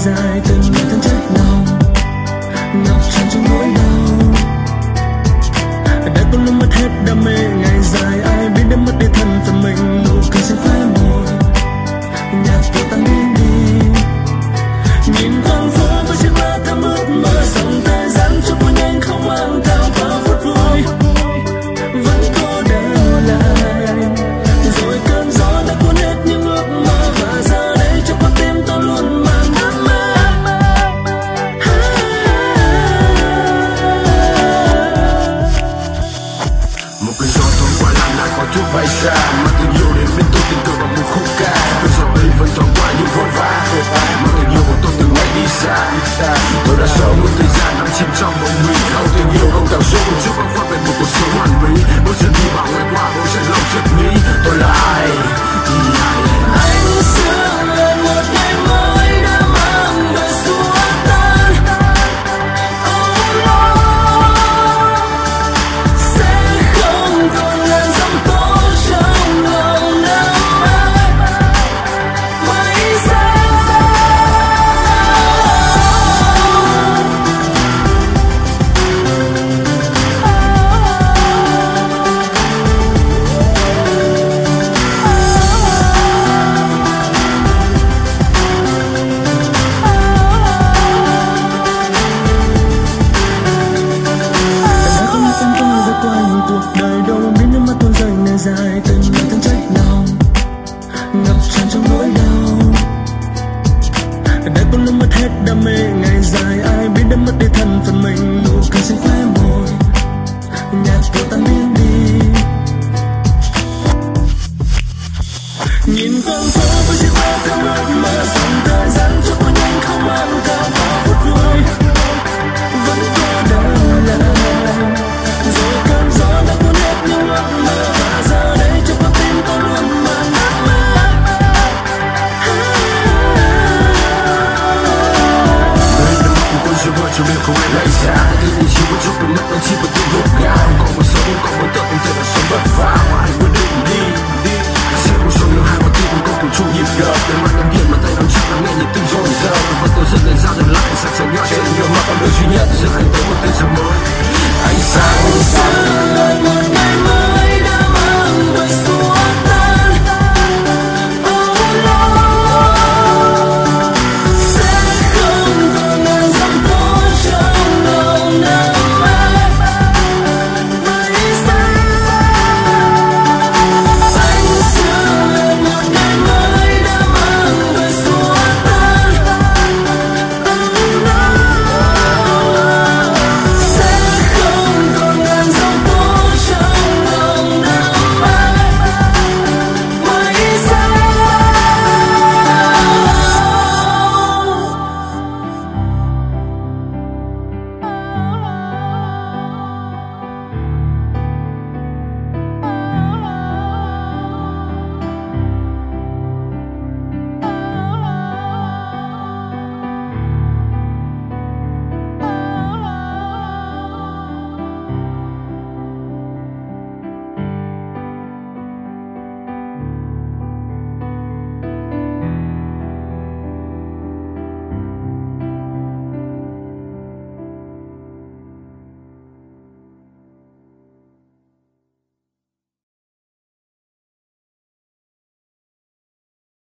dài từng ngày tháng trách lòng ngập tràn trong nỗi đau. Đã có lúc mất hết đam mê ngày dài, ai biết đến mất đi thân phận mình. Nụ cười trên khóe môi nhạt vô tan đi. Nhìn con phố với chiếc lá thắm ướt mơ, dòng thời gian trôi qua nhanh không mang theo bao phút vui. Vẫn cô đơn lại rồi cơn gió đã cuốn hết những ước mơ, và giờ đây trong con tim tôi luôn mang ước mơ. Một cơn gió thoáng qua làm lại có chút bay xa, mà tình yêu đến bên tôi tình cờ bằng một khúc ca. Cơn gió ấy vẫn thoáng qua những vội vã, mà tình yêu của tôi từng ngày đi xa. Tôi đã sống một thời gian nằm chìm trong bóng mì, không tình yêu không cảm xúc, chưa bao khoan về một cuộc sống hoàn mỹ. Mỗi giờ đi vào ngày qua mỗi sẽ lòng chợt nghĩ tôi là ai. Anh xưa là một ngày mới đã mang về xua tan. Oh Lord, sẽ không còn là giông tố trong lòng năm ấy. Mấy giây dài từng ngày tháng trách lòng ngập tràn trong nỗi đau. Đã có lúc mất hết đam mê ngày dài, ai biết đã mất đi thân phận mình. Nụ cười trên khóe môi nhạt vô tan biến đi. Nhìn con phố với chiếc lá thắm ướt mơ, dòng thời gian trôi qua nhanh không mang theo bao phút vui. Vẫn cô đơn lại rồi cơn gió đã cuốn hết những ước mơ, và giờ đây trong con tim tôi luôn mang ước mơ. Người đã mất một con gió mơ cho biết không ai lại xa. Cái gì chỉ một chút cũng mất nó chỉ một tiếng gục gà. Không còn một sống không còn một tận không thể là sống vất vả. Mà hãy quyết định đi sẽ cuộc sống nhiều hai con tim cũng có cùng chung nhịp đập. Đôi mắt nắm nghiền mà tay nắm chặt lắng nghe nhịp tim dồn dập. Và tôi dần lên ra dần lại sạch sẽ nhỏ trên nhiều mà con đường duy nhất giữa anh tới một tên sống mới. Ánh sáng